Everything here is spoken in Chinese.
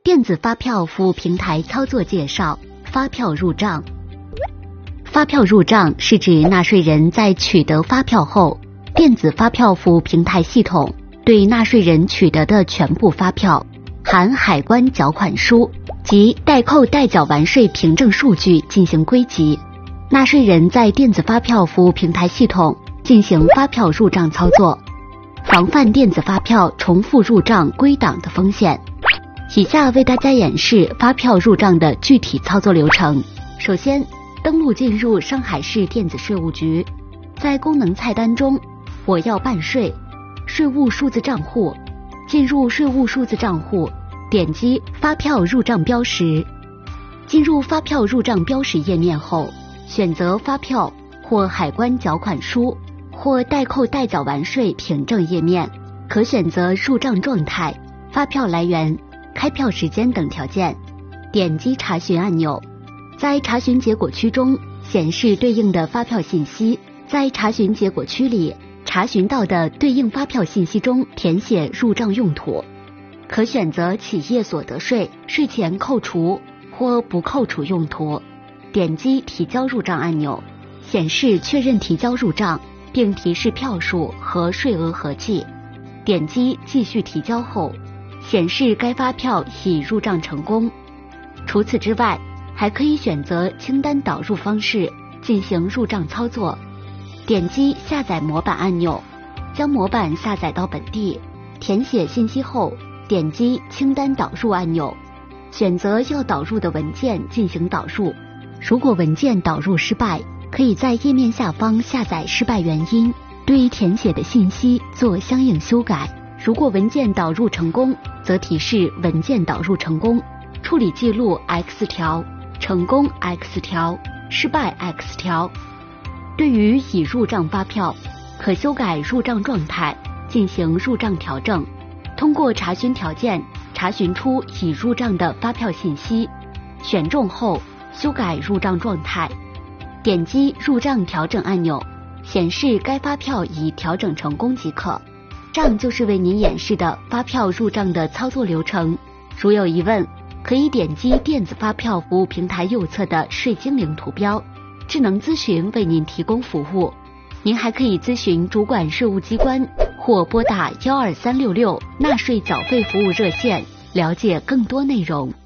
电子发票服务平台操作介绍：发票入账。发票入账是指纳税人在取得发票后，电子发票服务平台系统对纳税人取得的全部发票，含海关缴款书及代扣代缴完税凭证数据进行归集。纳税人在电子发票服务平台系统进行发票入账操作，防范电子发票重复入账归档的风险。以下为大家演示发票入账的具体操作流程。首先，登录进入上海市电子税务局，在功能菜单中，我要办税，税务数字账户，进入税务数字账户，点击发票入账标识。进入发票入账标识页面后，选择发票或海关缴款书或代扣代缴完税凭证页面，可选择入账状态、发票来源、开票时间等条件，点击查询按钮。在查询结果区中显示对应的发票信息，在查询结果区里查询到的对应发票信息中填写入账用途，可选择企业所得税、税前扣除或不扣除用途，点击提交入账按钮，显示确认提交入账，并提示票数和税额合计，点击继续提交后，显示该发票已入账成功。除此之外，还可以选择清单导入方式进行入账操作，点击下载模板按钮，将模板下载到本地，填写信息后，点击清单导入按钮，选择要导入的文件进行导入。如果文件导入失败，可以在页面下方下载失败原因，对填写的信息做相应修改。如果文件导入成功，则提示文件导入成功，处理记录 X 条，成功 X 条，失败 X 条。对于已入账发票，可修改入账状态，进行入账调整。通过查询条件查询出已入账的发票信息，选中后修改入账状态，点击入账调整按钮，显示该发票已调整成功即可。上就是为您演示的发票入账的操作流程。如有疑问，可以点击电子发票服务平台右侧的税精灵图标，智能咨询为您提供服务。您还可以咨询主管税务机关或拨打12366纳税缴费服务热线，了解更多内容。